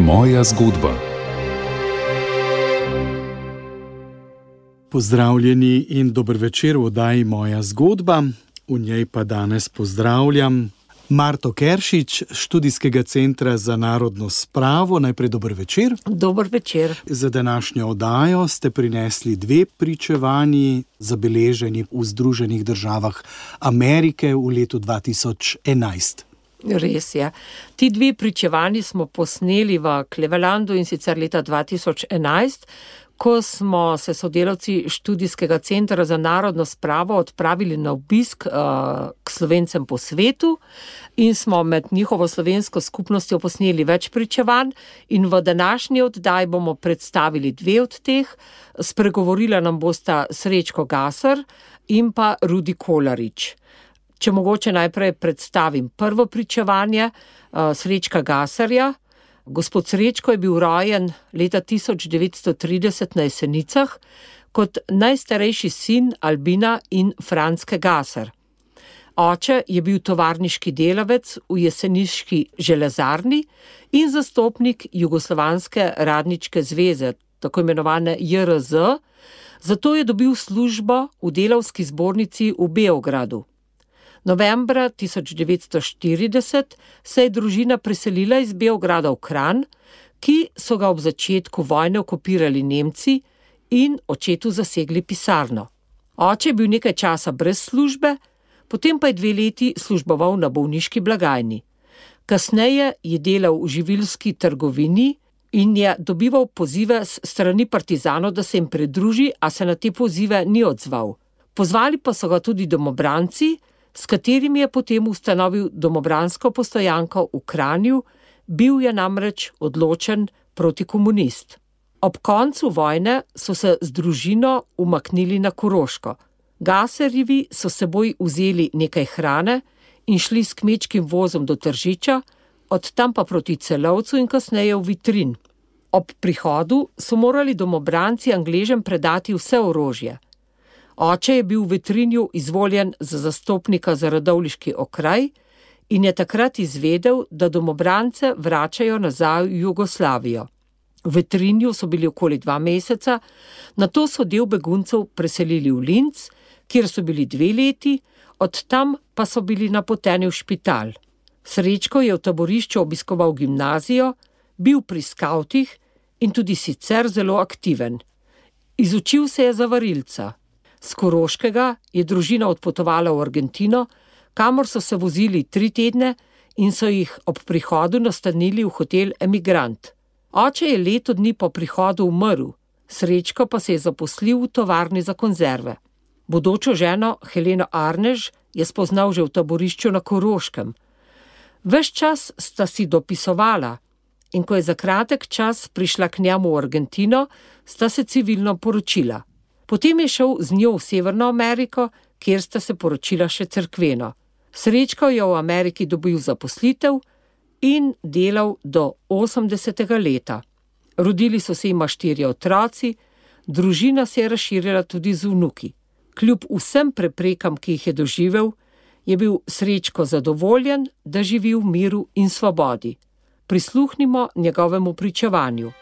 Moja zgodba. Pozdravljeni in dober večer v oddaji Moja zgodba. V njej pa danes pozdravljam Marto Keršič, Študijskega centra za narodno spravo. Najprej dober večer. Dober večer. Za današnjo oddajo ste prinesli 2 pričevanji, zabeleženi v Združenih državah Amerike v letu 2011. Res je. Ti 2 pričevanji smo posneli v Clevelandu, in sicer leta 2011, ko smo se sodelavci Študijskega centra za narodno spravo odpravili na obisk k Slovencem po svetu in smo med njihovo slovensko skupnostjo posneli več pričevanj, in v današnji oddaji bomo predstavili 2 od teh. Spregovorila nam bosta Srečko Gasar in pa Rudi Kolarič. Če mogoče najprej predstavim prvo pričevanje Srečka Gasarja. Gospod Srečko je bil rojen leta 1930 na Jesenicah kot najstarejši sin Albina in Franske Gasar. Oče je bil tovarniški delavec v jeseniški železarni in zastopnik Jugoslovanske radničke zveze, tako imenovane JRZ, zato je dobil službo v delavski zbornici v Beogradu. Novembra 1940 se je družina preselila iz Beograda v Kranj, ki so ga ob začetku vojne okupirali Nemci in očetu zasegli pisarno. Oče je bil nekaj časa brez službe, potem pa je 2 leti služboval na bolniški blagajni. Kasneje je delal v živilski trgovini in je dobival pozive s strani partizanov, da se jim pridruži, a se na te pozive ni odzval. Pozvali pa so ga tudi domobranci, s katerimi je potem ustanovil domobransko postojanko v Kranju, bil je namreč odločen protikomunist. Ob koncu vojne so se z družino umaknili na Koroško. Gasarjevi so seboj vzeli nekaj hrane in šli s kmečkim vozom do Tržiča, od tam pa proti Celovcu in kasneje v Vitrin. Ob prihodu so morali domobranci Angležem predati vse orožje. Oče je bil v Vitrinju izvoljen za zastopnika za radovljiški okraj in je takrat izvedel, da domobrance vračajo nazaj v Jugoslavijo. V Vitrinju so bili okoli 2 meseca, nato so del beguncev preselili v Linz, kjer so bili 2 leti, od tam pa so bili napoteni v špital. Srečko je v taborišču obiskoval gimnazijo, bil pri skavtih in tudi sicer zelo aktiven. Izučil se je za varilca. Z Koroškega je družina odpotovala v Argentino, kamor so se vozili 3 tedne in so jih ob prihodu nastanili v hotel Emigrant. Oče je leto dni po prihodu umrl, Srečko pa se je zaposlil v tovarni za konzerve. Bodočo ženo Heleno Arnež je spoznal že v taborišču na Koroškem. Ves čas sta si dopisovala in ko je za kratek čas prišla k njemu v Argentino, sta se civilno poročila. Potem je šel z njo v Severno Ameriko, kjer sta se poročila še cerkveno. Srečko je v Ameriki dobil zaposlitev in delal do 80. leta. Rodili so se jima 4 otroci, družina se je razširila tudi z vnuki. Kljub vsem preprekam, ki jih je doživel, je bil Srečko zadovoljen, da živi v miru in svobodi. Prisluhnimo njegovemu pričevanju.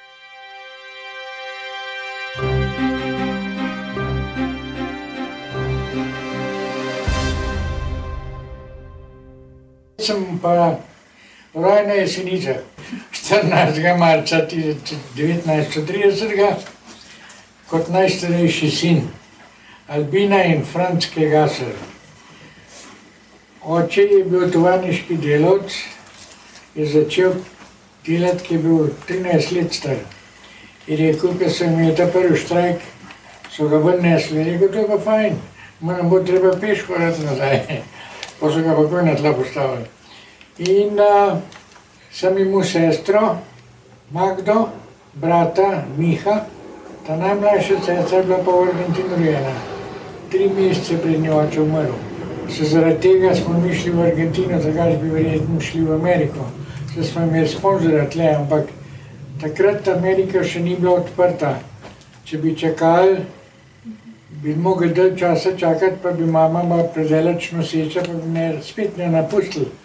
Sem pa rojen na Jesenicah 14. marca 1930 kot najstarejši sin Albina in Franske Gasar. Oče je bil tovarniški delavec, je začel delati, ki je bil 13 let star. In rekel, ko so imeli ta prvi štrajk, so ga ven nesli. Rekel, to je pa fajn, nam bo treba peš hoditi nazaj. Pa so ga pa koj na tla postavili. In sem imel sestro, Magdo, brata, Miha, ta najmlajša sestra je bila pa v Argentinu rojena. 3 mesece pred njo oče umrl. Zaradi tega smo mi šli v Argentino, takrat bi verjetno šli v Ameriko. Se smo imeli sponzora tle, ampak takrat Amerika še ni bila odprta. Če bi čakali, bi mogli dalj časa čakati, pa bi mama predelač noseča, pa bi spet ne napustili.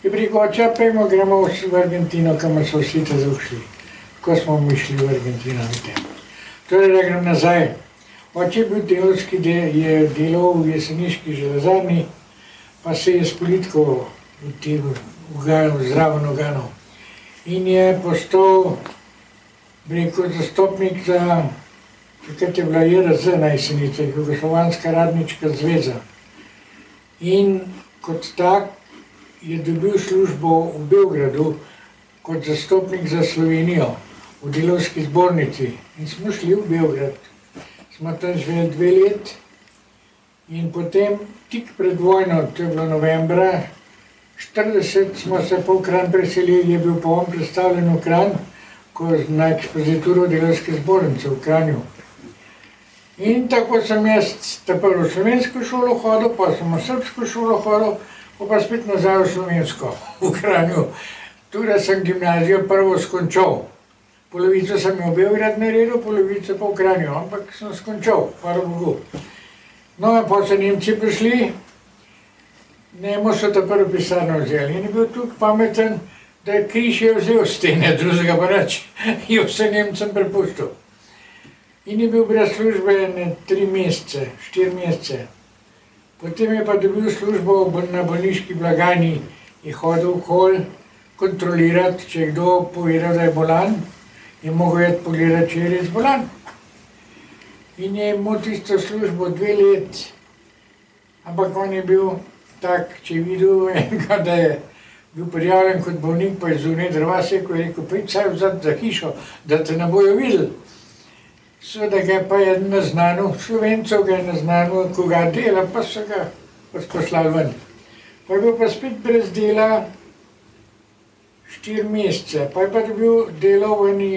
In rekel, oče, pojmo, gremo v Argentino, kamor so vsi te zašli. Ko smo mi šli v Argentino. Torej, da grem nazaj. Oče je bil delavski, je delal v jeseniški železarni, pa se je s politiko zraven uganil. In je postal, rekel, zastopnik za, takrat je bila JRZ na Jesenicah, Jugoslovanska radnička zveza. In kot tak je dobil službo v Beogradu kot zastopnik za Slovenijo v delavski zbornici. In smo šli v Beograd. Smo tam živeli 2 let in potem tik pred vojno, to je bilo novembra 40, smo se po Kranj preselili, je bil pa on predstavljen v Kranj, na ekspozituro delavske zbornice v Kranju. In tako sem jaz prvo v slovensko šolo hodil, pa sem v srbsko šolo hodil, pa spet nazaj v slovensko, v Kranju. Tudi sem gimnazijo prvo skončal. Polovico sem v Beograd naredil, polovico pa v Kranju, ampak sem skončal, hvala Bogu. No, in pa so Nemci prišli, Nemo so ta prvo pisarno vzeli in je bil tukaj pameten, da je križ je vzel stene, drugega pa nič, je vse Nemcem prepustil. In je bil brez službe 3 mesece, 4 mesece. Potem je pa dobil službo na bolniški blagajni, je hodil okoli kontrolirati, če je kdo povedal, da je bolan, je mogel jeti pogledati, če je res bolan. In je imel tisto službo 2 let, ampak on je bil tak, če je videl enega, da je bil prijavljen kot bolnik, pa je zunaj drva sekal, je rekel, pojdi vsaj vzad za hišo, da te ne bojo videli. Seveda ga je pa je naznanil, Slovencev ga je naznanil, koga dela, pa so ga poslali ven. Pa je bil pa spet brez dela 4 mesece, pa je pa dobil delo v eni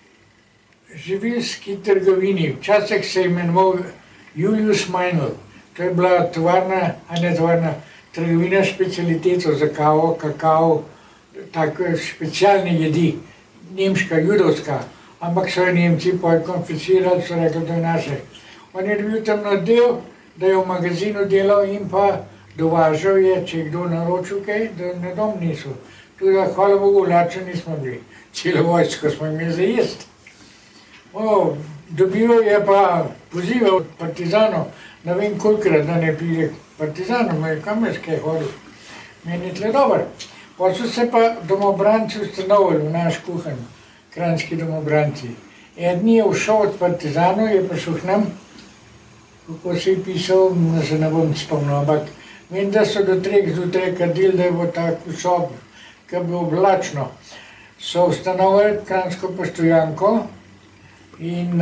živilski trgovini. Včasih se je imenoval Julius Meinl. To je bila tovarna, a ne tovarna, trgovina specialiteto za kavo, kakao, tako specialne jedi, nemška, judovska. Ampak so jo Nemci konfiscirali, so rekli, da je naše. On je dobil tam nadel, da je v magazinu delal in pa dovažal je, če je kdo naročil kaj, da na dom niso. Tudi, hvala Bogu, lačni nismo bili. Celo vojsko smo imeli za jesti. Dobival je pa pozival od partizanov, ne vem kolikrat, da ne pride partizanov, kam je kaj hodil. Meni je tle dober. Pa so se pa domobranci ustanovili v naš kuhanj, kranjski domobranci. Edni je všel od partizanov, je prišel k nam, kako se je pisal, da se ne bom spomnil, ampak vem, da so do 3 zjutraj kadili, da je bo tako sob, ki je bilo oblačno. So ustanovili kranjsko postojanko in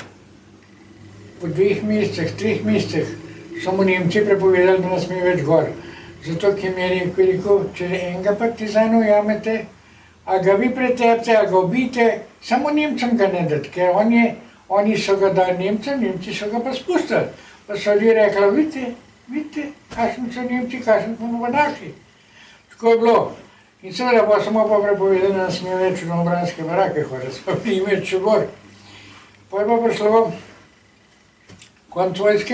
po 2 mesecih, 3 mesecih so mu Nemci prepovedali, da ne sme več gor. Zato, ki mi je rekel, če enega partizana ujamete, a ga vi pretepte, a ga ubijte, samo Nemcem ga ne dati, ker oni so ga dali Nemcem, Nemci so ga pa spustili. Pa so ljudje rekli, vidite, kakšni so Nemci, kakšni smo pa našli. Tako je bilo. In seveda pa smo pa prepovedali, da ne sme več v domobranske barake hoditi, smo bili več še gor. Pa je pa prišlo konec vojske,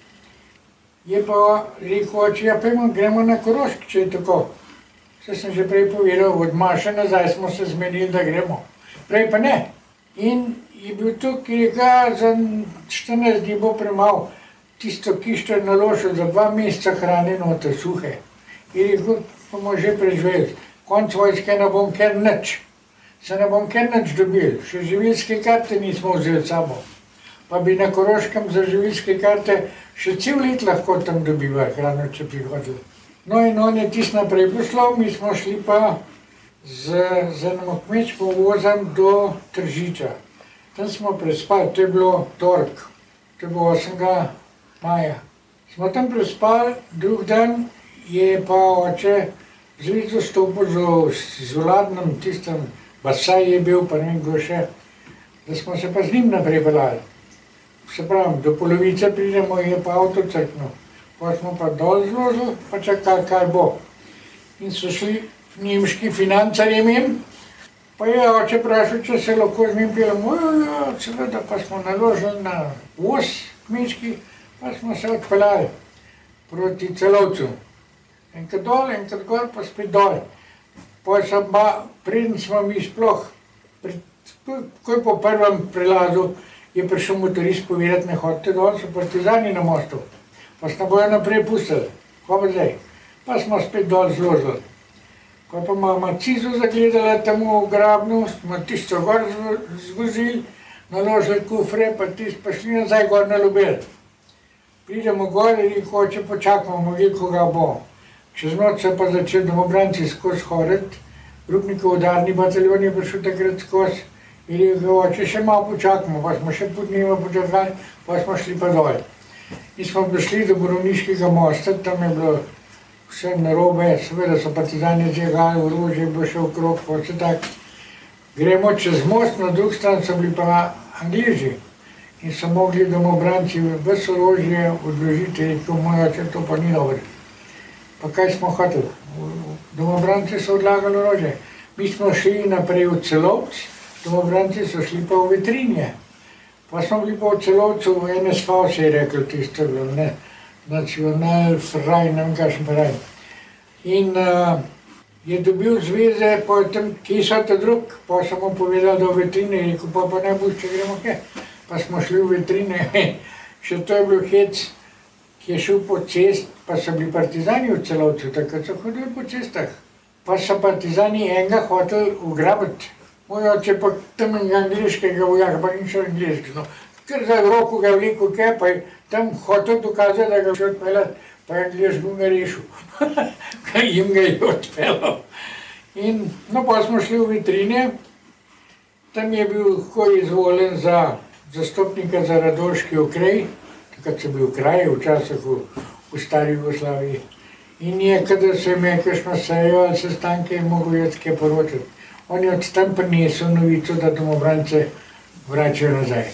je pa rekel, oče, ja pojmo, gremo na Korošk, če je tako. Vse sem že prej povedal, od Maše nazaj smo se zmenili, da gremo. Prej pa ne. In je bil tukaj, rekel, za 14 dni bo premalo, tisto kišto je naložil za 2 meseca hrane noter, suhe. In rekel, bomo že preživeli. Konec vojske ne bom ker nič. Se ne bom ker nič dobil. Še živilske karte nismo vzeli sabo. Pa bi na Koroškem za živilske karte še cel let lahko tam dobivali hrano, če bi hodili. No in on je tisto naprej poslal, mi smo šli pa z enim kmečkim vozom do Tržiča. Tam smo prespali, to je bilo torek, to je bilo 8. maja. Smo tam prespali, drug dan je pa oče zvico stopil z vladnim tistem, Basaj je bil, pa ne vem kdo še, da smo se pa z njim naprej peljali. Se pravi, do polovice pridemo, je pa avto crknil. Pa smo pa dol zložili, pa čakali, kaj bo. In so šli nemški financarji mim, pa je oče vprašal, če se lahko z njim peljemo. Ja, seveda, pa smo naložili na voz kmečki, pa smo se odpeljali proti Celovcu. Enkrat dol, enkrat gor, pa spet dol. Pa sem pa, preden smo mi sploh, takoj po prvem prelazu, je prišel motorist povedati, ne hodite dol, so partizani na mostu. Pa smo bojo naprej pustili. Kaj pa zdaj? Pa smo spet dol zložili. Ko pa imamo cizo zagledala tam v grabnu, smo tisto gor zvozili, naložili kufre, pa tisto pa šli nazaj gor na Lubelj. Pridemo gor in hoče počakamo, videli, koga bo. Čez noč so pa začeli domobranci skozi hoditi, Rupnikov udarni bataljon je prišel takrat skozi in je rekel, oče, še malo počakamo, pa smo še pol dneva počakali, pa smo šli pa dol. In smo prišli do Borovniškega mosta, tam je bilo vse narobe, seveda so partizani zjegali, orožje je bilo še okrog, pa vse tako. Gremo čez most, na drug stran so bili pa Angleži in so mogli domobranci ves orožje odložiti, rekel, moj oče, to pa ni dobro. Pa kaj smo hoteli? Domobranci so odlagali orožje. Mi smo šli naprej v Celovc, domobranci so šli pa v Vetrinje. Pa smo bili pa v Celovcu, v NSV se je rekel, tisto je bilo, ne, Nacional Fraj, ne vem kakšen fraj. In je dobil zveze, pa je tam, kje so ta drug, pa sem mu povedal, da v Vetrine, je rekel, pa ne boš, če gremo kje. Pa smo šli v Vetrine, še to je bil hec, ki je šel po cest, pa so bili partizani v Celovcu, takrat so hodili po cestah. Pa so partizani enega hoteli ugrabiti. Moj oče pa tam enega angliškega vojaka, pa ni šel angliški, no. Ker za roko ga je vlekel kaj, pa je tam hotel dokazati, da ga še odpeljati, pa je Angliš ga rešil. Kaj jim ga je odpeljal. In, no, pa smo šli v Vitrine, tam je bil ko izvoljen za zastopnika za Radolški okrej, takrat so bili okraji včasih v stari Jugoslaviji. In je, kadar se je kakšno sejo ali sestanke, je mogel jaz kaj poročati. On je od tam prinesel novico, da domobrance vračajo nazaj.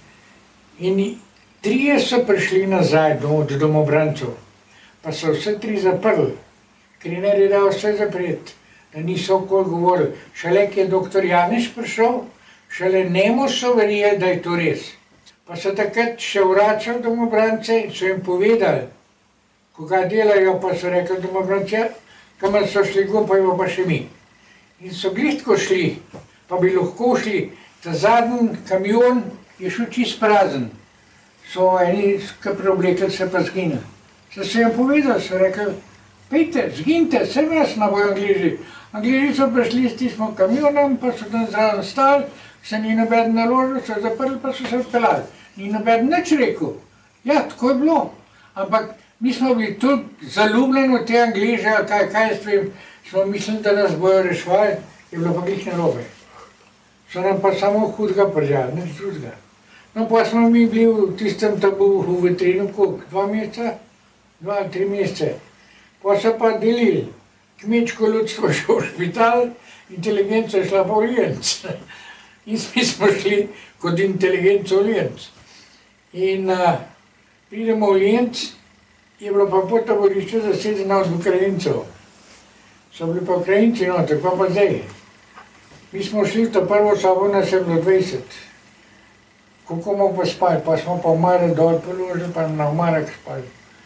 In 3 so prišli nazaj do domobrancev, pa so vse 3 zaprli. Krinar je dal vse zapreti, da niso okoli govorili. Šele, ki je doktor Janeš prišel, šele njemu so verjeli, da je to res. Pa so takrat še vračali domobrance in so jim povedali, koga delajo, pa so rekli domobrance, kamor so šli go, pa jo pa še mi. In so glih tako šli, pa bi lahko šli, ta zadnji kamion je šel čist prazen. So eni, ki preoblekli se pa zginili. So se jim povedali, so rekli, pejte, zginite, sem jaz na bojo Angliži. Angliži so prišli s tistim kamionom, pa so tam zraven stali, se ni noben naložil, so zaprli, pa so se odpeljali. Ni noben nič rekel. Ja, tako je bilo. Ampak mi smo bili tudi zaljubljeni v te Angliže, kaj jaz vem, smo mislili, da nas bojo rešvali, je bilo pa glih narobe. So nam pa samo hudega pržali, nič drugega. No, pa smo mi bili v tistem tabu v Vetrinu, koliko? 2 meseca? 2 ali 3 mesece. Pa so pa delili. Kmečko ljudstvo šlo v špital, inteligenca je šla pa v Lijenc. In mi smo šli kot inteligenca v Lijenc. In pridemo v Lijenc, je bilo pa po taborišču zasedeno od Ukrajincev. So bili pa Ukrajinci noter, pa zdaj. Mi smo šli v ta prvo sobo, nas je bilo 20. Kako bomo pa spali, pa smo pa omare dol položili, pa na omarek spali.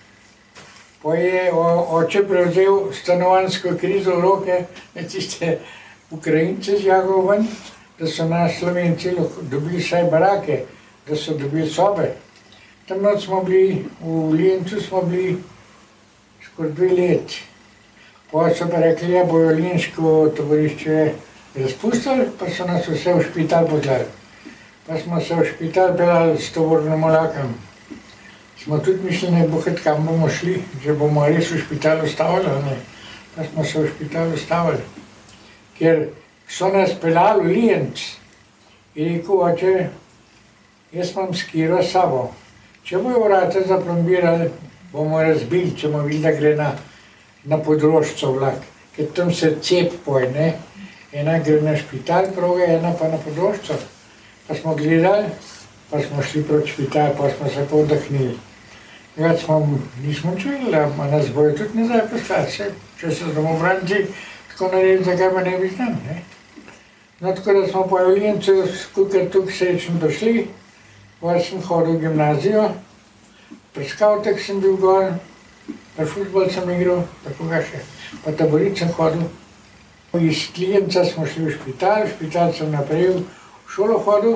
Pa je oče prevzel stanovanjsko krizo v roke, da tiste Ukrajince zjagal ven, da so naš Slovenci dobili vsaj barake, da so dobili sobe. Tam noč smo bili, v Lijencu smo bili skoraj 2 leti. Pa so pa rekli, ja, bojo Lijenško taborišče razpustili, pa so nas vse v špital poslali. Pa smo se v špital peljali s tovornim vlakom. Smo tudi mislili, ne bo kam bomo šli, že bomo res v špital ustavili, ne. Pa smo se v špital ustavili. Ker so nas peljali v Lijenc in rekel, oče, jaz imam skiro s sabo. Če bojo vrata zaplombirali, bomo razbili, če bomo videli, da gre na Podrožco vlak. Ker tam se cep poje, ne. Ena gre na špital proga, ena pa na Podrožco. Pa smo gledali, pa smo šli proti špital, pa smo se pa vdahnili. Več nismo čuli, da nas bojo tudi nazaj poslati, če so domobranci tako naredili, zakaj pa ne bi znam, ne. No, tako da smo pa v Lijencu skupaj tukaj srečno prišli, gor sem hodil v gimnazijo, pri skavtah sem bil gor, pri futbol sem igral, tako ga še, pa taborit sem hodil. Iz Klienca smo šli v špital sem naprej v šolo hodil,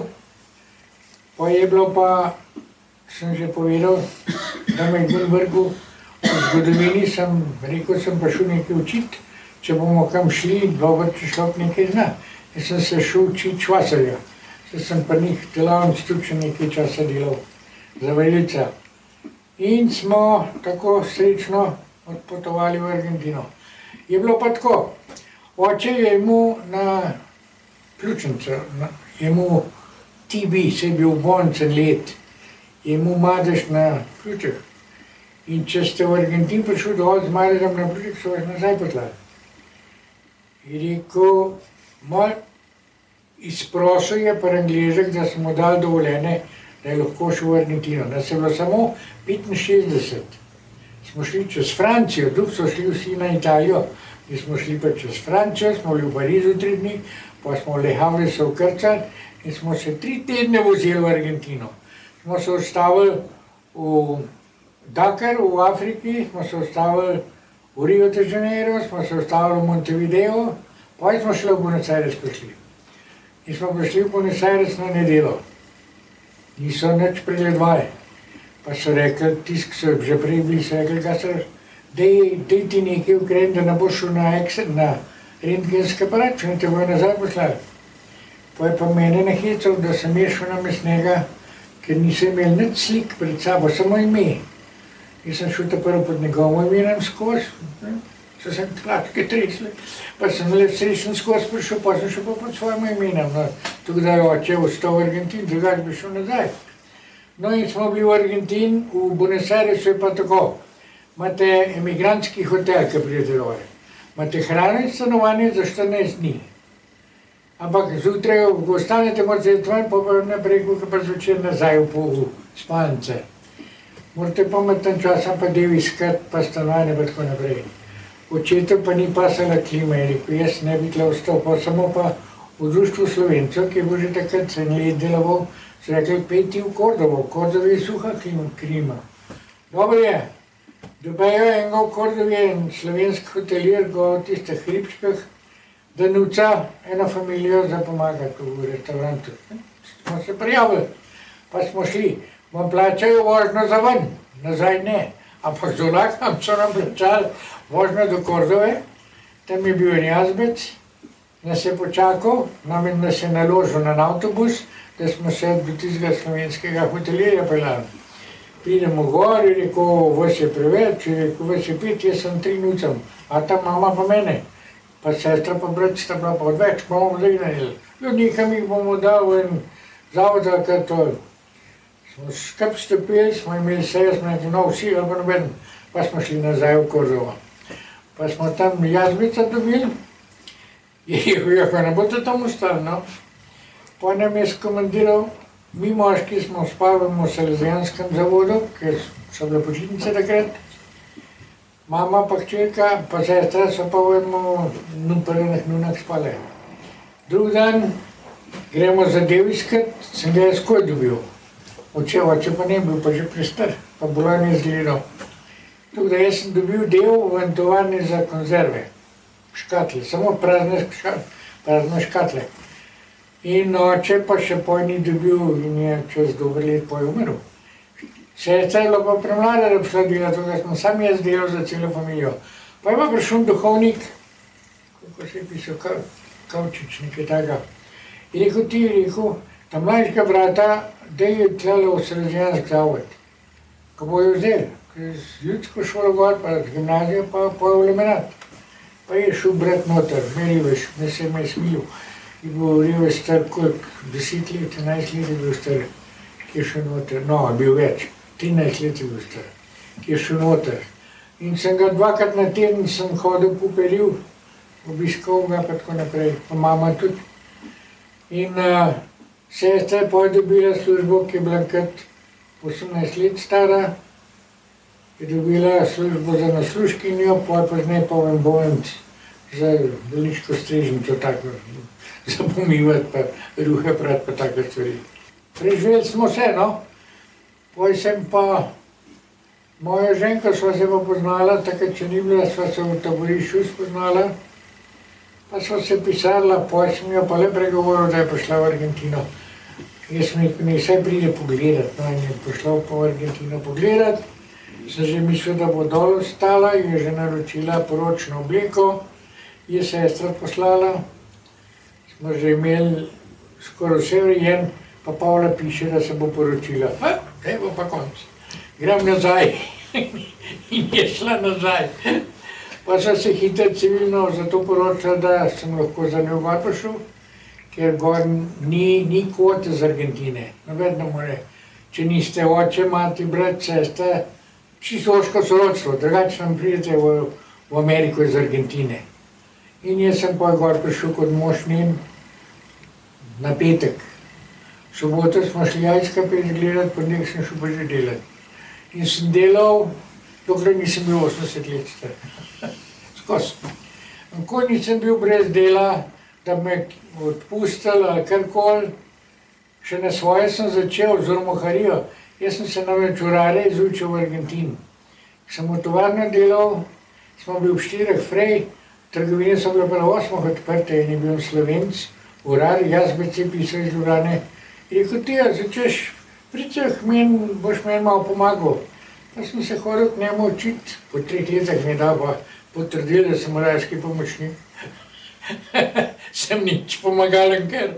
pa je bilo pa, sem že povedal, da me je gun vrgel v zgodovini, rekel sem pa šel nekaj učiti, če bomo kam šli, dobro, če človek nekaj zna. Jaz sem se šel učiti švasarja, sem pa njih delavnic tudi še nekaj časa delal za varilca. In smo tako srečno odpotovali v Argentino. Je bilo pa tako, oče je imel na pljučnico, je imel TB, se je bil bolnicen let, je imel madež na pljučih. In če ste v Argentin prišli dol z madežem na pljučih, so vas nazaj poslali. Je rekel, mal izprosil je par Angležek, da smo dali dovoljene, da je lahko šel v Argentino. Nas je bilo samo 65. Smo šli čez Francijo, drugi so šli vsi na Italijo. Mi smo šli pa čez Francijo, smo bili v Parizu 3 dni, pa smo v Le Havre se ukrcali in smo se 3 tedne vozili v Argentino. Smo se ustavili v Dakar v Afriki, smo se ustavili v Rio de Janeiro, smo se ustavili v Montevideo, pa smo šli v Buenos Aires prišli. In smo prišli v Buenos Aires na nedeljo. Niso nič pregledovali. Pa so rekli, tisti, ki so že prej bili, so rekli, daj ti nekaj ukreniti, da ne boš šel na rentgenski aparat, če ne te bojo nazaj poslali. Pa je pa mene nahecal, da sem šel na mesnega, ker nisem imel nič slik pred sabo, samo ime. In sem šel ta prvo pod njegovo imenem skozi, so sem kratke tresli, pa sem le srečen skozi prišel, pa sem šel pa pod svojim imenem. Tako da je oče ostal v Argentini, drugače bi šel nazaj. No in smo bili v Argentini, v Buenos Airesu je pa tako. Imate emigrantski hotel, ki pridete dole. Imate hrano in stanovanje za 14 dni. Ampak zjutraj, ko ostanete, morate iti ven, pa naprej, ko pa zvečer nazaj v spalnice. Morate pa imeti tam čas, pa del iskati, pa stanovanje, pa tako naprej. Očetu pa ni pasala klima, je rekel, jaz ne bi tle ostal, pa samo pa v društvu Slovencev, ki je bil že takrat 7 let deloval, so rekli, pejti v Kordovo, v Kordovi je suha klima. Dobro je, dobijo enega v Kordovi, en slovenski hotelir, go v tistih hribčkah, da nuca eno familijo za pomagati v restaurantu. Smo se prijavili, pa smo šli, vam plačajo vožnjo za ven, nazaj ne, ampak z vlakom so nam plačali vožnjo do Kordove, tam je bil en jazbec, nas je počakal, nas je naložil na avtobus, da smo se do tistega slovenskega hotelirja peljali. Pridemo gor in rekel, vas je preveč, rekel, vas je 5, jaz sem 3 nucam, a ta mama pa mene, pa sestra pa brat sta bila pa odveč, pa bomo zdaj naredili. Nekam jih bomo dali in zavod za kar to. Smo skup stopili, smo imeli sejo, smo rekli, no vsi, ali pa noben, pa smo šli nazaj v Kordovo. Pa smo tam jazbica dobili, je rekel, ne boste tam ostali, no. Pa nam je skomandiral, mi moški smo spali v Salezijanskem zavodu, ker so bile počitnice takrat. Mama pa hčerka, pa sestra so pa v prvenih nunah spale. Drug dan gremo zadev iskat, sem ga jaz koj dobil. Oče pa ne bil, pa že prestar, pa bolan je zgledal. Tako da jaz sem dobil del v tovarni za konzerve, škatle, samo prazne škatle. In oče pa še poj ni dobil in je čez dober let poj umrl. Sestra je bila pa premlada, da bi šla delati, tako da smo sam jaz delal za celo familijo. Pa je pa prišel duhovnik, kako se je pisal, Kavčič, nekaj takega. Je rekel, ta mlajšega brata, da je tlele v Salezijanski zavod. Ko bojo vzeli, ker z ljudsko šolo gor, pa z gimnazijo, pa poj v Lemenat. Pa je šel brat noter, Merivež, da se me je smilil. Je bil Rivež star, koliko, 10 let, 11 let je bil star, ki je šel noter, no, je bil več, 13 let je bil star, ki je šel noter. In sem ga 2-krat na teden sem hodil po Periju, obiskal ga pa tako naprej, pa mama tudi. In sestra je poj dobila službo, ki je bila kot 18 let stara, je dobila službo za nasluškinjo, poj pa z ne pa v bolnici za bolniško strežnico, tako, za pomivati pa ruhe prati pa take stvari. Preživeli smo se, no. Poj sem pa, mojo ženko sva se pa poznala, takrat, če ni bila, sva se v taborišču spoznala. Pa smo se pisala, pa sem jo pa le pregovoril, da je prišla v Argentino. Jaz sem rekel, ne, saj pride pogledat, no, in je prišla pa v Argentino pogledat. Sem že mislil, da bo dol ostala, je že naročila poročno obleko, je sestra poslala. Smo že imeli skoraj vse urejen, pa Pavla piše, da se bo poročila. Zdaj bo pa konc. Grem nazaj. In je šla nazaj. Pa sem se hitro civilno zato poročila, da sem lahko za njo gor prišel, ker gor ni kvote z Argentine. Noben ne more. Če niste oče, mati, brat, sestra, čisto oško sorodstvo, drugače nam pridete v Ameriko iz Argentine. In jaz sem pa gor prišel kot mož njen na petek. V soboto smo šli jajčka pet gledat, ponedeljek sem šel pa že delat. In sem delal, dokler nisem bil 80 let star. Skozi. Nikoli nisem bil brez dela, da me odpustili ali karkoli. Še na svoje sem začel z ormoharijo. Jaz sem se namreč urare izučil v Argentini. Sem v tovarno delal, smo bili v 4 frej, trgovine so bile pa na 8 odprte in je bil Slovenc, urar, jaz bi se pisal iz Ljubljane. In rekel, ti, začeš priceh, boš meni malo pomagal. Pa sem se hodil k njemu učiti, po 3 letih mi je dal pa potrdil, da sem urarski pomočnik. Sem nič pomagalen, ker.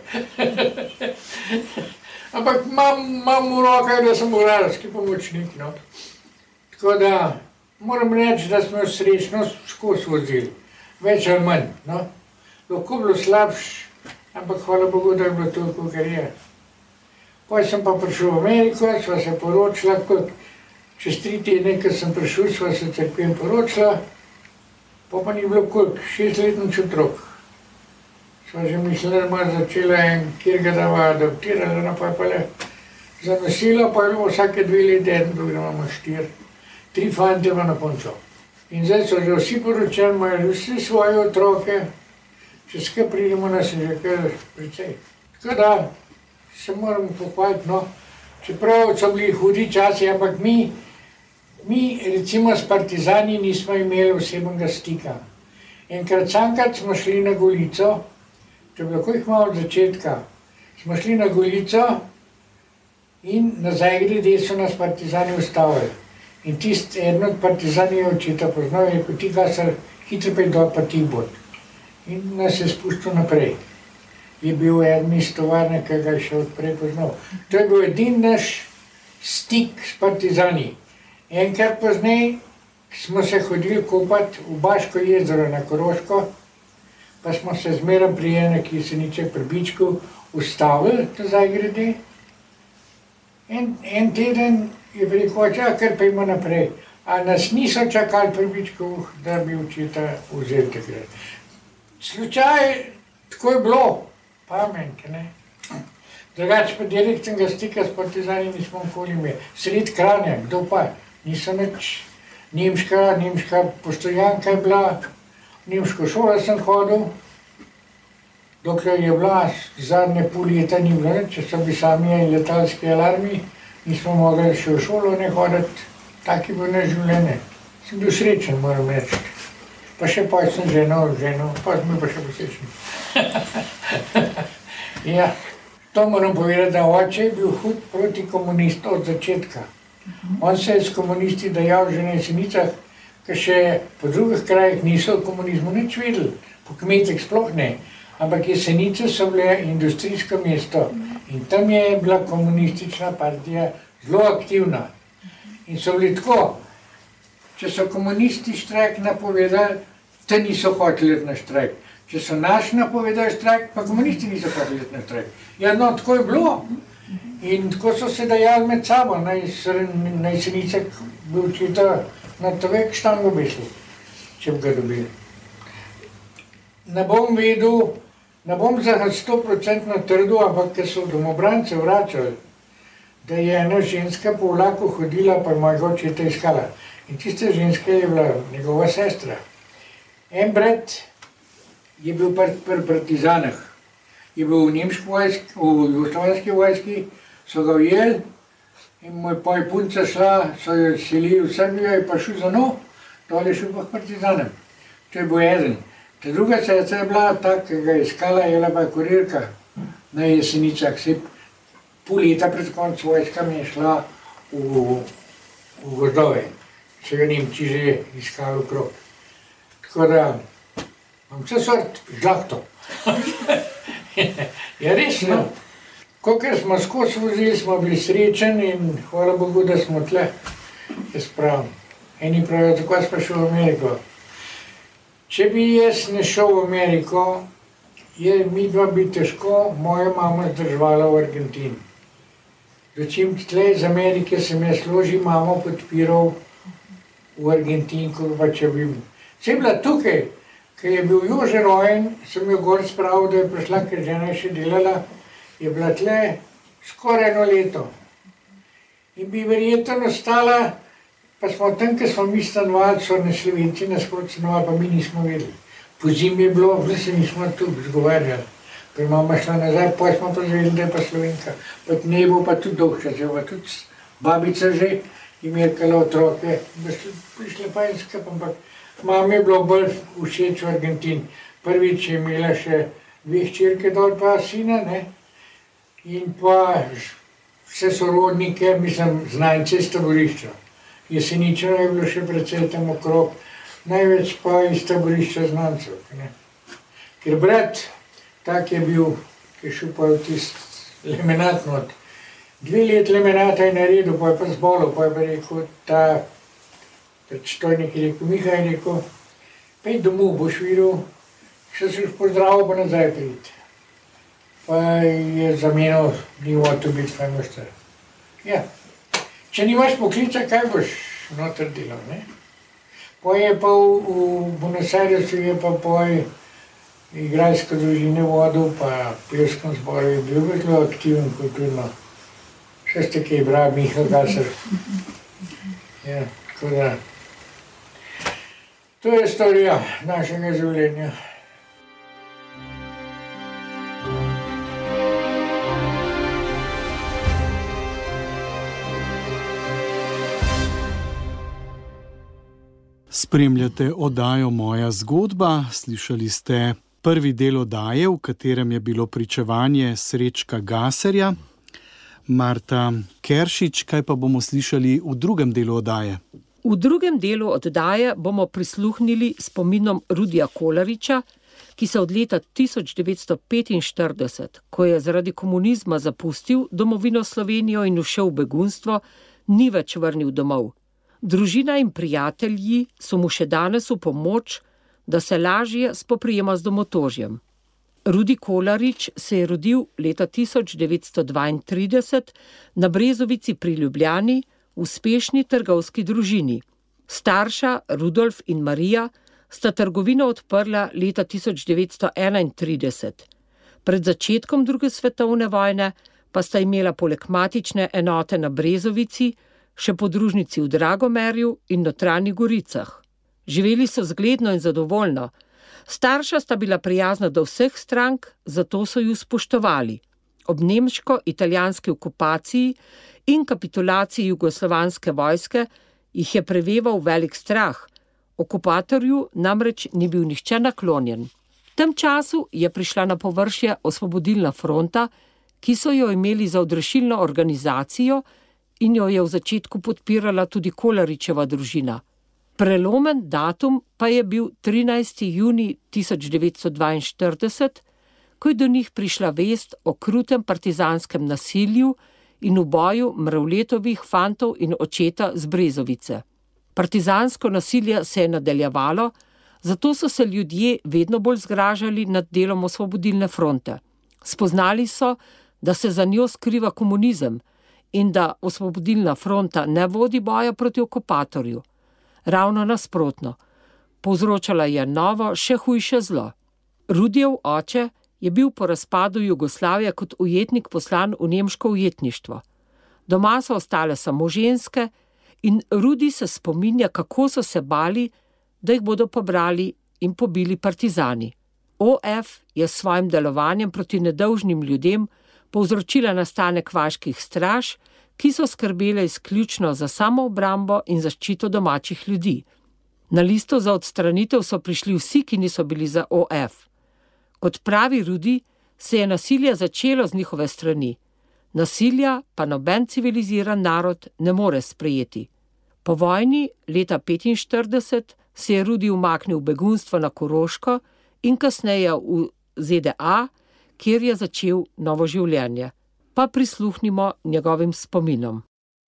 Ampak imam v rokah, da sem urarski pomočnik, no. Tako da moram reči, da smo srečno skozi vozili. Več ali manj, no. Lahko bilo slabš, ampak hvala Bogu, da je bilo toliko, kar je. Potem sem pa prišel v Ameriko, sva se poročila, čez 3 tedne, ko sem prišel, sva se cerkvem poročila, pa ni bilo koliko, 6-letnič otrok. Sva že mislila, da ima začela en, kjer ga dava adoptirala, pa je pa le zanosila, pa je bilo vsake 2 leti eden, drugi imamo 4. 3 fante ima na koncu. In zdaj so že vsi poročeni, imajo vsi svoje otroke, če skaj pridemo, nas je že kar precej. Tako da se moramo pohvaliti, no, čeprav so bili hudi časi, ampak mi recimo s partizani nismo imeli osebnega stika. Enkrat samkrat smo šli na Golico, to je bilo koliko malo od začetka, smo šli na Golico in na Zajgrede so nas partizani ustavili. In tisti eden od partizani je očeta poznal, je rekel, ti Gasar, hitro pej dol, pa ti bod. In nas je spustil naprej. Je bil eden iz tovarne, ki ga je še odprej poznal. To je bil edini naš stik s partizani. Enkrat poznej smo se hodili kopati v Baško jezero na Koroško, pa smo se zmeraj pri enaki Jeseniček pri Bičku ustavili na Zajgrede. En teden je rekel, oče, kar pejmo naprej. A nas niso čakali pri Bičku, da bi očeta vzeli takrat. Slučaj, tako je bilo, pamet, ne. Drugače pa direktnega stika s partizani nismo nikoli imeli. Sred Kranja, kdo pa? Niso nič. Nemška postojanka je bila, v nemško šolo sem hodil, dokler je bila, zadnje pol leta ni bilo nič, če so bili sami letalski alarmi, nismo mogli še v šolo ne hoditi, tak je bil naš življenje. Sem bil srečen, moram reči. Pa še pa sem ženo, pa sem bil pa še posrečen. Ja, to moram povedati, da oče je bil hud proti komunistu od začetka. On se je s komunisti dajal že na Jesenicah, ker še po drugih krajih niso o komunizmu nič vedeli, po kmetih sploh ne. Ampak Jesenice so bile industrijsko mesto in tam je bila komunistična partija zelo aktivna. In so bili tako, če so komunisti štrajk napovedali, te niso hoteli iti na štrajk. Če so naši napovedali štrajk, pa komunisti niso hoteli iti na štrajk. Ja, no, tako je bilo. In tako so se dajali med sabo, na Jesenicah bi očeta na tvek štango mislil, če bi ga dobili. Ne bom vedel, ne bom za 100% trdil, ampak ker so domobrance vračali, da je ena ženska po vlaku hodila, pa mojega očeta iskala. In tista ženska je bila njegova sestra. En brat je bil pri partizanah, je bil v nemški vojski, v jugoslovanski vojski, so ga ujeli in moj pa je punca šla, so jo selili v Srbijo, je pa šel za njo, dol je šel pa k partizanem. To je bil eden. Ta druga sestra je bila ta, ki ga je iskala, je bila pa kurirka na Jesenicah. Pol leta pred koncem vojska mi je šla v gozdove. Se ga Nemci že iskali okrog. Tako da imam vse sort žlahto. Ja, res, no. Kolikor smo skozi vozili, smo bili srečeni in hvala Bogu, da smo tle. Jaz pravim. Eni pravijo, tako smo šel v Ameriko. Če bi jaz ne šel v Ameriko, midva bi težko moja mama zdržvala v Argentini. Dočim tle iz Amerike sem jaz loži mamo podpiral v Argentini, ko pa če bi... Se je bila tukaj, ko je bil Jože rojen, sem jo gor spravil, da je prišla, ker žena je še delala, je bila tle skoraj 1 leto. In bi verjetno ostala, pa smo tam, ko smo mi stanovali, so na Slovenci nasproti stanovali, pa mi nismo vedeli. Po zimi je bilo, da se nismo tu zgovarjali. Ker mama šla nazaj, pa smo pa zvedeli, da je pa Slovenka. Pa ne bo pa tudi dolgša, se pa tudi babica že imela otroke, da so prišli pa en skup, ampak mami je bilo bolj všeč v Argentini. Prvič je imela še 2 hčerke dol, pa sina, ne? In pa vse sorodnike, mislim, znance iz taborišča. Jeseničeva je bilo še precej tam okrog, največ pa iz taborišča znancev. Ne? Ker brat, tak je bil, ki je šel pa v tisti lemenat not. 2 let lemenata je naredil, pa je pa zbolel, pa je pa rekel, ta predstojnik je rekel, Miha je rekel, pej domov, boš videl, še se už pozdravil, pa nazaj priti. Pa je zamenil, ni hotel biti famostar. Ja. Če nimaš poklica, kaj boš noter delal, ne? Potem je pa v Buenos Airesu je pa igralsko družine vodil, pa v pevskem zboru je bil zelo aktiven kulturno. Še ste kaj bral, Miha Gasar. Ja, tako da. To je storija našega življenja. Spremljate oddajo Moja zgodba, slišali ste prvi del oddaje, v katerem je bilo pričevanje Srečka Gasarja. Marta Keršič, kaj pa bomo slišali v drugem delu oddaje? V drugem delu oddaje bomo prisluhnili spominom Rudija Kolariča, ki se od leta 1945, ko je zaradi komunizma zapustil domovino Slovenijo in ušel v begunstvo, ni več vrnil domov. Družina in prijatelji so mu še danes v pomoč, da se lažje spoprijema z domotožjem. Rudi Kolarič se je rodil leta 1932 na Brezovici pri Ljubljani v uspešni trgovski družini. Starša Rudolf in Marija sta trgovino odprla leta 1931. Pred začetkom druge svetovne vojne pa sta imela poleg matične enote na Brezovici še podružnici v Dragomerju in Notranjih Goricah. Živeli so zgledno in zadovoljno. Starša sta bila prijazna do vseh strank, zato so ju spoštovali. Ob nemško-italijanski okupaciji in kapitulaciji jugoslovanske vojske jih je preveval velik strah. Okupatorju namreč ni bil nihče naklonjen. V tem času je prišla na površje Osvobodilna fronta, ki so jo imeli za odrešilno organizacijo in jo je v začetku podpirala tudi Kolaričeva družina. Prelomen datum pa je bil 13. junij 1942, ko je do njih prišla vest o krutem partizanskem nasilju in uboju Mravletovih fantov in očeta z Brezovice. Partizansko nasilje se je nadaljevalo, zato so se ljudje vedno bolj zgražali nad delom Osvobodilne fronte. Spoznali so, da se za njo skriva komunizem in da Osvobodilna fronta ne vodi boja proti okupatorju. Ravno nasprotno, povzročala je novo, še hujše zlo. Rudijev oče je bil po razpadu Jugoslavije kot ujetnik poslan v nemško ujetništvo. Doma so ostale samo ženske in Rudi se spominja, kako so se bali, da jih bodo pobrali in pobili partizani. OF je s svojim delovanjem proti nedolžnim ljudem povzročila nastanek vaških straž, ki so skrbele izključno za samoobrambo in zaščito domačih ljudi. Na listo za odstranitev so prišli vsi, ki niso bili za OF. Kot pravi Rudi, se je nasilje začelo z njihove strani. Nasilja pa noben civiliziran narod ne more sprejeti. Po vojni, leta 1945, se je Rudi umaknil v begunstvo na Koroško in kasneje v ZDA, kjer je začel novo življenje. Pa prisluhnimo njegovim spominom.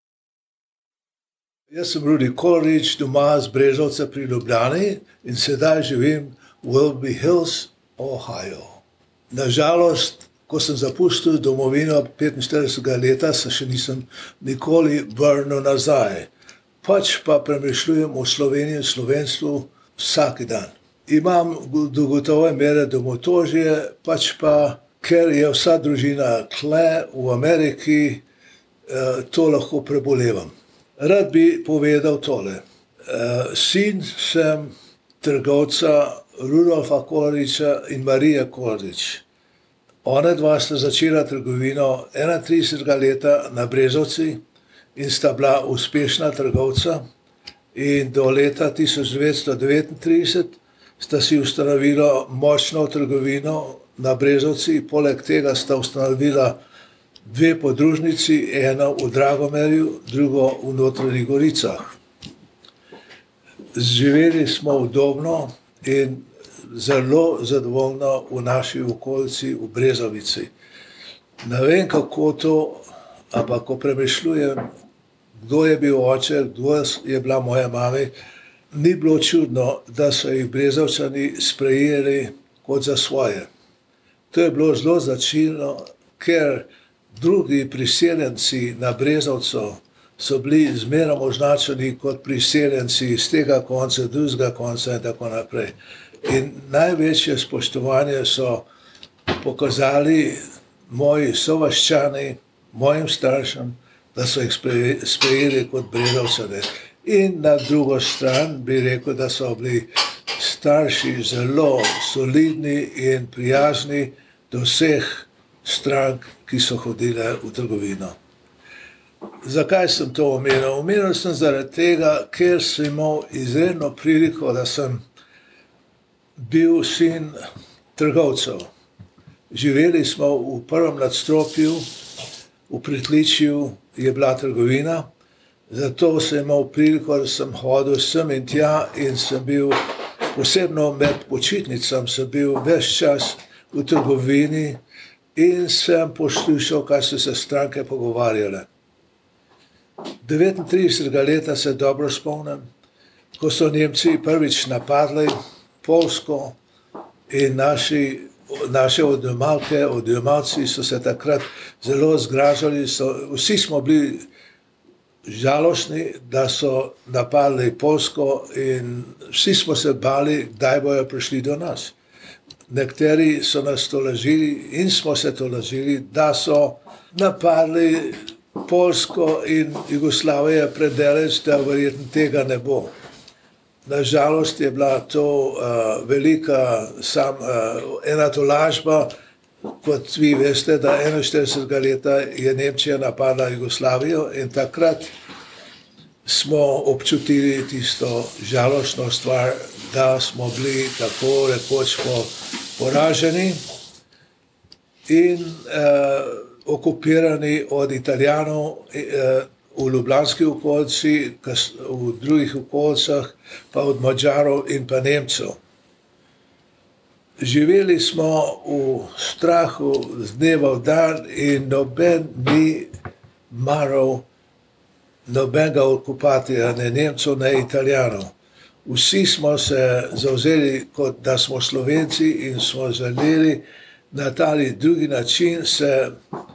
Jaz sem Rudi Kolarič, doma z Brežovca pri Ljubljani in sedaj živim v Willoughby Hills, Ohio. Nažalost, ko sem zapustil domovino 45. leta, se še nisem nikoli vrnil nazaj. Pač pa premišljujem o Sloveniji in slovenstvu vsak dan. Imam do gotove mere domotožje, pač pa, ker je vsa družina tle v Ameriki, to lahko prebolevam. Rad bi povedal tole. Sin sem trgovca Rudolfa Kolariča in Marije Kolarič. Ona dva sta začela trgovino 31. leta na Brežovci in sta bila uspešna trgovca in do leta 1939 sta si ustanovila močno trgovino na Brežovci, poleg tega sta ustanovila dve podružnici, eno v Dragomerju, drugo v Notranjih Goricah. Živeli smo udobno in zelo zadovoljno v naši okolici v Brezovici. Ne vem, kako to, ampak ko premišljujem, kdo je bil oče, kdo je bila moja mama, ni bilo čudno, da so jih Brezovčani sprejeli kot za svoje. To je bilo zelo značilno, ker drugi priseljenci na Brezovcu so bili zmeraj označeni kot priseljenci iz tega konca, drugega konca in tako naprej. In največje spoštovanje so pokazali moji sovaščani, mojim staršem, da so jih sprejeli kot Brezovčane. In na drugo stran bi rekel, da so bili starši zelo solidni in prijazni do vseh strank, ki so hodile v trgovino. Zakaj sem to omenil? Omenil sem zaradi tega, ker sem imel izredno priliko, da sem bil sin trgovcev. Živeli smo v prvem nadstropju, v pritličju je bila trgovina, zato sem imel priliko, da sem hodil sem in tja in sem bil, posebno med počitnicami, sem bil ves čas v trgovini in sem poslušal, kaj so se stranke pogovarjale. 39. leta se dobro spomnim, ko so Nemci prvič napadli Poljsko in naše odjemalke, odjemalci so se takrat zelo zgražali, vsi smo bili žalostni, da so napadli Poljsko in vsi smo se bali, kdaj bojo prišli do nas. Nekateri so nas tolažili in smo se tolažili, da so napadli Poljsko in Jugoslavija predaleč, da verjetno tega ne bo. Nažalost je bila to velika ena tolažba, kot vi veste, da 41. leta je Nemčija napadla Jugoslavijo in takrat smo občutili tisto žalostno stvar, da smo bili tako rekoč poraženi in okupirani od Italijanov v ljubljanski okolici, v drugih okolicah pa od Madžarov in pa Nemcev. Živeli smo v strahu z dneva v dan in noben ni maral nobenega okupatorja, ne Nemcev, ne Italijanov. Vsi smo se zavzeli, kot da smo Slovenci in smo želeli na tali drugi način se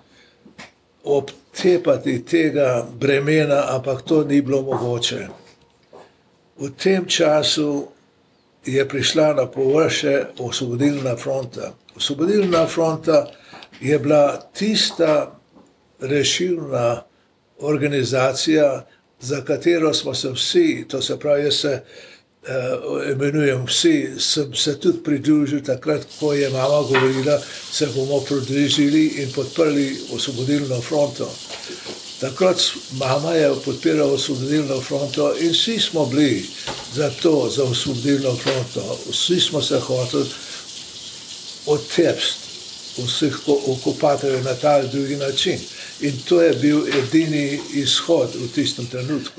obtepati tega bremena, ampak to ni bilo mogoče. V tem času je prišla na površje Osvobodilna fronta. Osvobodilna fronta je bila tista rešilna organizacija, za katero smo se vsi, to se pravi, jaz se imenujem vsi, sem se tudi pridružil takrat, ko je mama govorila, se bomo pridružili in podprli Osvobodilno fronto. Takrat mama je podpirala Osvobodilno fronto in vsi smo bili za to, za osvobodilno fronto. Vsi smo se hoteli odtepsti vseh okupatorjev na ta ali drugi način. In to je bil edini izhod v tistem trenutku.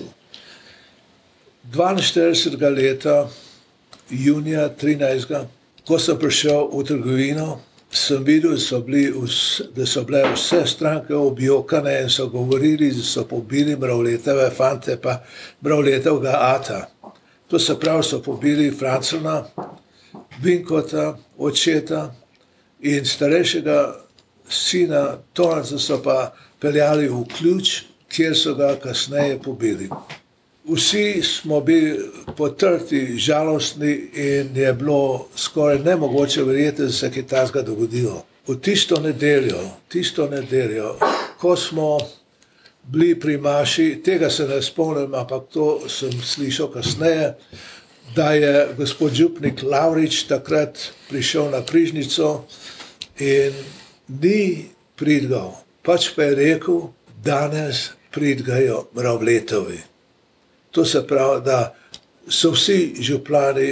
42. leta, junija 13. ko sem prišel v trgovino, sem videl, da so bile vse stranke objokane in so govorili, da so pobili mravletove fante pa mravletovega ata. To se pravi, so pobili Francona, Vinkota, očeta in starejšega sina Tonca so pa peljali v Ključ, kjer so ga kasneje pobili. Vsi smo bili potrti, žalostni in je bilo skoraj nemogoče verjeti, da se je kaj takega dogodilo. V tisto nedeljo, ko smo bili pri maši, tega se ne spomnim, ampak to sem slišal kasneje, da je gospod župnik Lavrič takrat prišel na križnico in ni pridgal, pač pa je rekel, danes pridgajo mravletovi. To se pravi, da so vsi župani,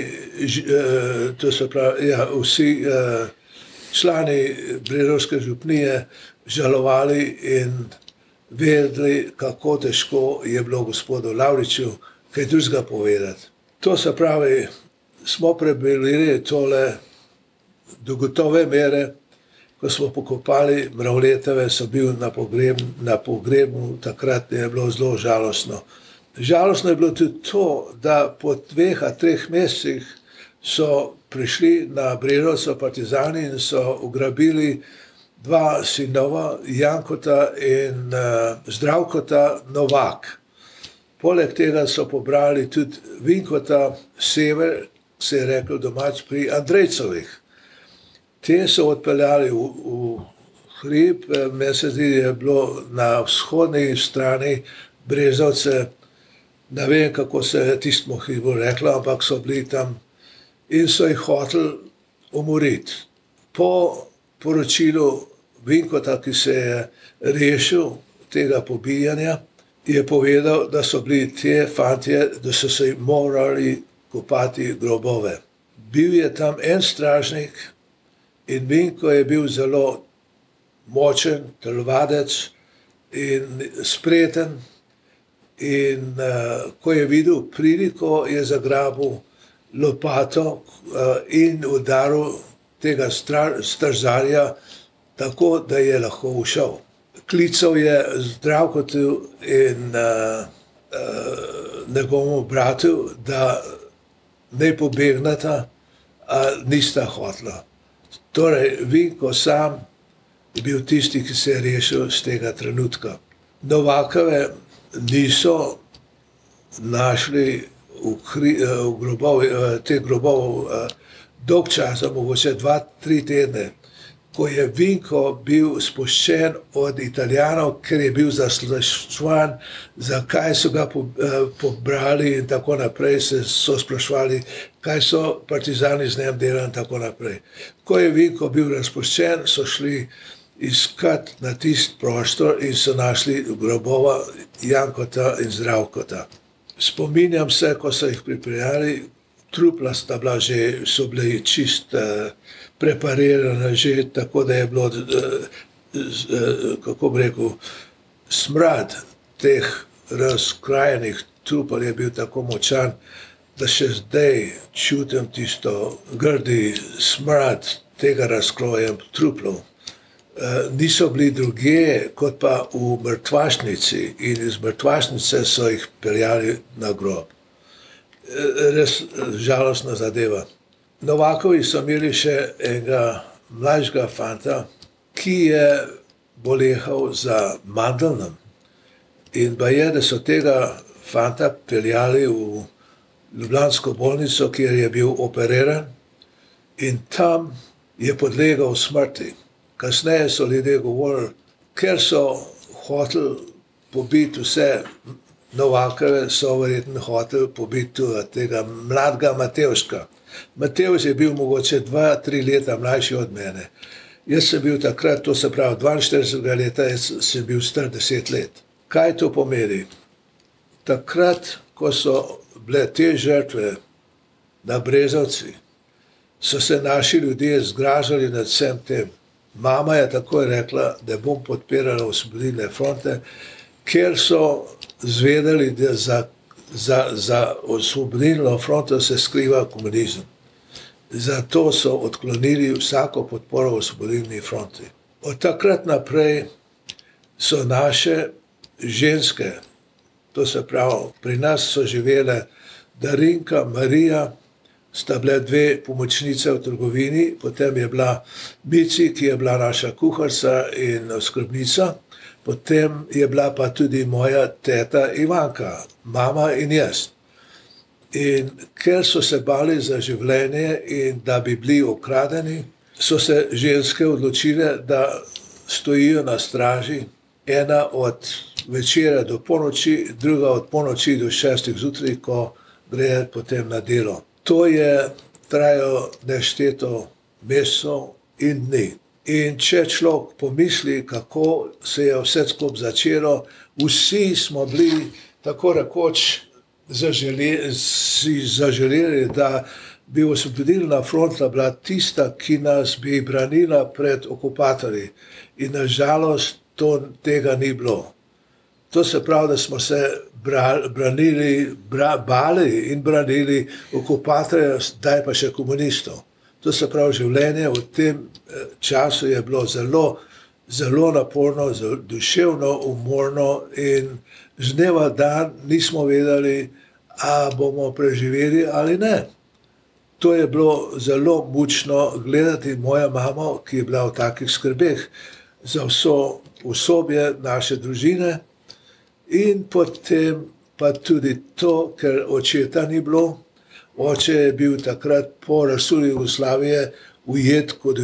vsi člani Brežovske župnije žalovali in vedeli, kako težko je bilo gospodu Lavriču kaj drugega povedati. To se pravi, smo prebili tole do gotove mere, ko smo pokopali mravletove, so bil na pogrebu, takrat je bilo zelo žalostno. Žalostno je bilo tudi to, da po 2 ali 3 mesecih so prišli na Brežovce partizani in so ugrabili 2 sinova, Jankota in Zdravkota Novak. Poleg tega so pobrali tudi Vinkota Sever, se je rekel domač, pri Andrejcovih. Te so odpeljali v hrib, meni se zdi, je bilo na vzhodni strani Brežovce, ne vem, kako se je tistemu hribu reklo, ampak so bili tam in so jih hoteli umoriti. Po poročilu Vinkota, ki se je rešil tega pobijanja, je povedal, da so bili te fantje, da so se morali kopati grobove. Bil je tam en stražnik in Vinko je bil zelo močen, telovadec in spreten. In ko je videl priliko, je zagrabil lopato in udaril tega stržarja tako, da je lahko ušel. Klical je Zdravkotu in njegovemu bratu, da ne pobegneta, a nista hotela. Torej, Vinko sam je bil tisti, ki se je rešil z tega trenutka. Novakove niso našli v grobov dolg časa, mogoče 2-3 tedne, ko je Vinko bil spuščen od Italijanov, ker je bil zaslišan, zakaj so ga pobrali in tako naprej, so sprašvali, kaj so partizani z njem delali in tako naprej. Ko je Vinko bil razpuščen, so šli iskati na tist prostor in so našli grobova Jankota in Zdravkota. Spominjam se, ko so jih pripeljali, trupla sta bila že, so bili čist preparirana že, tako da je bilo, kako bi rekel, smrad teh razkrajenih trupel je bil tako močan, da še zdaj čutim tisto grdi smrad tega razkroja truplov. Niso bili druge, kot pa v mrtvašnici in iz mrtvašnice so jih peljali na grob. Res žalostna zadeva. Novakovi so imeli še enega mlajšega fanta, ki je bolehal za Mandelnom. In baje, da so tega fanta peljali v ljubljansko bolnico, kjer je bil operiran in tam je podlegal smrti. Kasneje so ljudje govorili, ker so hoteli pobiti vse Novakove, so verjetno hoteli pobiti tudi tega mladega Matevška. Matevž je bil mogoče 2-3 leta mlajši od mene. Jaz sem bil takrat, to se pravi 42 leta, jaz sem bil star 10 let. Kaj to pomeni? Takrat ko so bile te žrtve na Brezovci, so se naši ljudje zgražali nad vsem tem. Mama je takoj rekla, da bom podpirala Osvobodilne fronte, ker so zvedeli, da za Osvobodilno fronto se skriva komunizem. Zato so odklonili vsako podporo Osvobodilni fronti. Od takrat naprej so naše ženske, to se pravi, pri nas so živele Darinka, Marija, sta bile dve pomočnice v trgovini, potem je bila Mici, ki je bila naša kuharica in skrbnica, potem je bila pa tudi moja teta Ivanka, mama in jaz. In ker so se bali za življenje in da bi bili okradeni, so se ženske odločile, da stojijo na straži, ena od večera do ponoči, druga od ponoči do 6 zjutraj, ko gre potem na delo. To je trajalo nešteto mesecev in dni. In če človek pomisli, kako se je vse skupaj začelo, vsi smo bili tako rekoč zaželeli, da bi Osvobodilna fronta bila tista, ki nas bi branila pred okupatorji. In nažalost tega ni bilo. To se pravi, da smo se bali in branili okupatorja, zdaj pa še komunistov. To se pravi, življenje v tem času je bilo zelo naporno, duševno, umorno in z dneva dan nismo vedeli, a bomo preživeli ali ne. To je bilo zelo mučno gledati moja mama, ki je bila v takih skrbeh za vso osobje naše družine in potem pa tudi to, ker očeta ni bilo. Oče je bil takrat po razsulu Jugoslavije ujet kot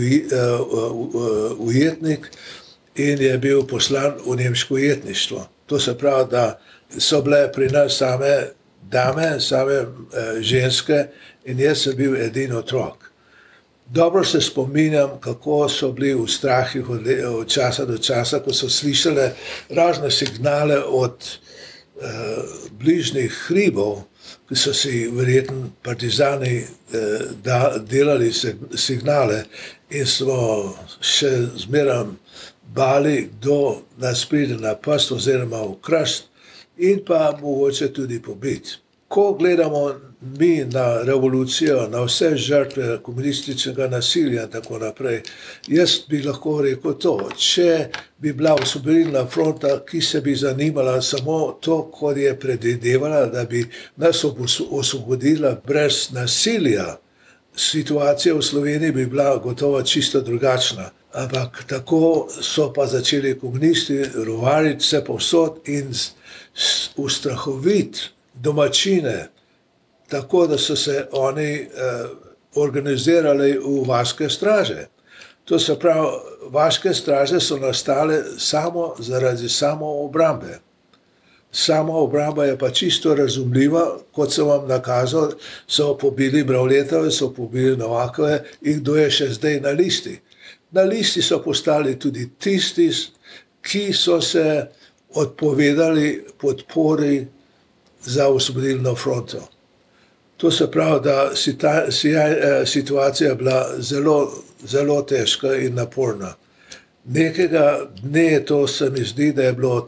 ujetnik in je bil poslan v nemško ujetništvo. To se pravi, da so bile pri nas same dame, same ženske in jaz sem bil edini otrok. Dobro se spominjam, kako so bili v strahih od časa do časa, ko so slišali razne signale od bližnjih hribov, ki so si verjetno partizani delali signale in smo še zmeraj bali, kdo nas pride na past oziroma v krast in pa mogoče tudi pobiti. Ko gledamo mi na revolucijo, na vse žrtve komunističnega nasilja in tako naprej, jaz bi lahko rekel to, če bi bila Osvobodilna fronta, ki se bi zanimala samo to, kot je predvidevala, da bi nas osvobodila brez nasilja, situacija v Sloveniji bi bila gotovo čisto drugačna. Ampak tako so pa začeli komunisti rovariti vse povsod in ustrahoviti domačine, tako da so se oni organizirali v vaške straže. To se pravi, vaške straže so nastale samo zaradi samoobrambe. Samoobramba je pa čisto razumljiva, kot sem vam nakazal, so pobili Bravletove, so pobili Novakove in kdo je še zdaj na listi. Na listi so postali tudi tisti, ki so se odpovedali podpori za Osvobodilno fronto. To se pravi, da situacija je bila zelo težka in naporna. Nekega dne, to se mi zdi, da je bilo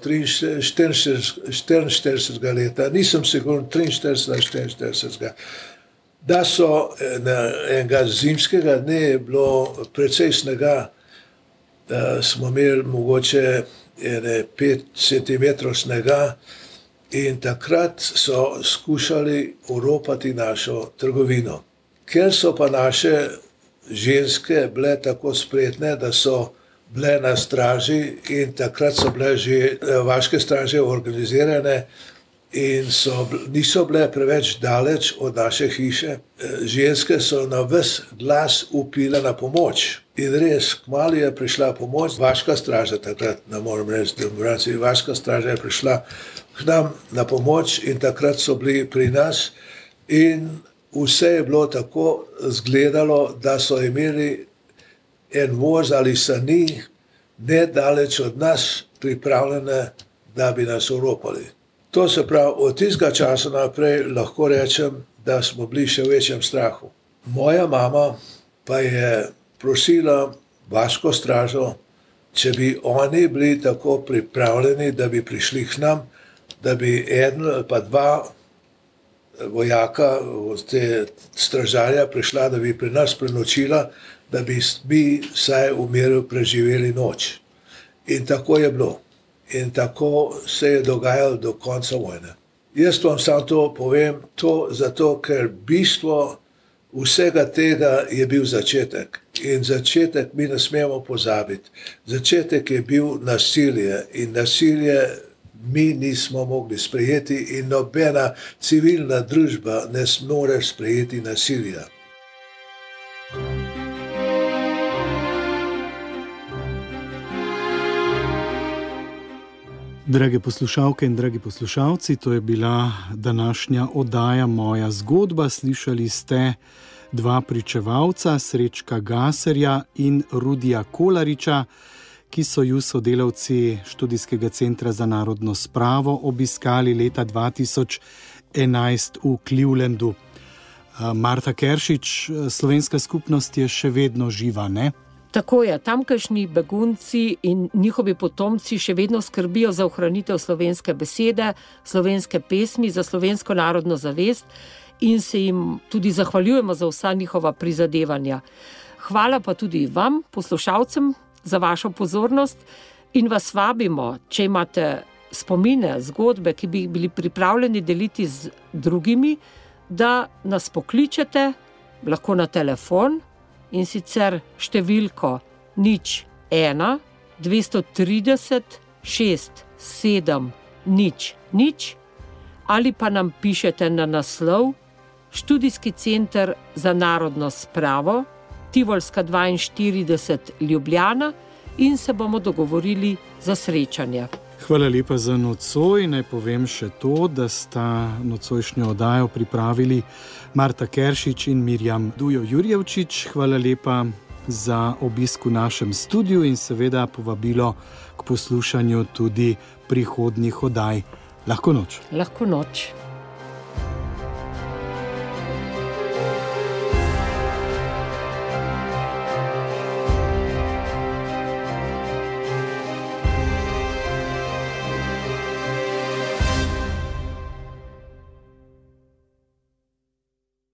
44 leta, nisem siguren, 43 44, da so enega zimskega dne je bilo precej snega, smo imeli mogoče 5 centimetrov snega in takrat so skušali oropati našo trgovino. Ker so pa naše ženske bile tako spretne, da so bile na straži in takrat so bile že vaške straže organizirane in niso bile preveč daleč od naše hiše. Ženske so na ves glas vpile na pomoč. In res, kmalu je prišla pomoč. Vaška straža takrat, ne morem reči, vaška straža je prišla k nam na pomoč in takrat so bili pri nas in vse je bilo tako zgledalo, da so imeli en voz ali sani nedaleč od nas pripravljene, da bi nas oropali. To se pravi, od tistega časa naprej lahko rečem, da smo bili še v večjem strahu. Moja mama pa je prosila vaško stražo, če bi oni bili tako pripravljeni, da bi prišli k nam, da bi eden ali pa dva vojaka, te stražarja prišla, da bi pri nas prenočila, da bi mi vsaj v miru preživeli noč. In tako je bilo. In tako se je dogajalo do konca vojne. Jaz vam samo to povem, zato ker bistvo vsega tega je bil začetek. In začetek mi ne smemo pozabiti. Začetek je bil nasilje in nasilje mi nismo mogli sprejeti in nobena civilna družba ne more sprejeti nasilja. Drage poslušalke in dragi poslušalci, to je bila današnja oddaja Moja zgodba. Slišali ste dva pričevalca, Srečka Gaserja in Rudija Kolariča, ki so ju sodelavci Študijskega centra za narodno spravo obiskali leta 2011 v Clevelandu. Marta Keršič, slovenska skupnost je še vedno živa, ne? Tako je, tamkajšnji begunci in njihovi potomci še vedno skrbijo za ohranitev slovenske besede, slovenske pesmi, za slovensko narodno zavest in se jim tudi zahvaljujemo za vsa njihova prizadevanja. Hvala pa tudi vam, poslušalcem, za vašo pozornost in vas vabimo, če imate spomine, zgodbe, ki bi bili pripravljeni deliti z drugimi, da nas pokličete, lahko na telefon, in sicer številko 01 230 67 00 ali pa nam pišete na naslov Študijski center za narodno spravo, Tivolska 42 Ljubljana in se bomo dogovorili za srečanje. Hvala lepa za nocoj. Naj povem še to, da sta nocojšnjo oddajo pripravili Marta Keršič in Mirjam Dujo Jurjevčič. Hvala lepa za obisk v našem studiu in seveda povabilo k poslušanju tudi prihodnjih oddaj. Lahko noč. Lahko noč.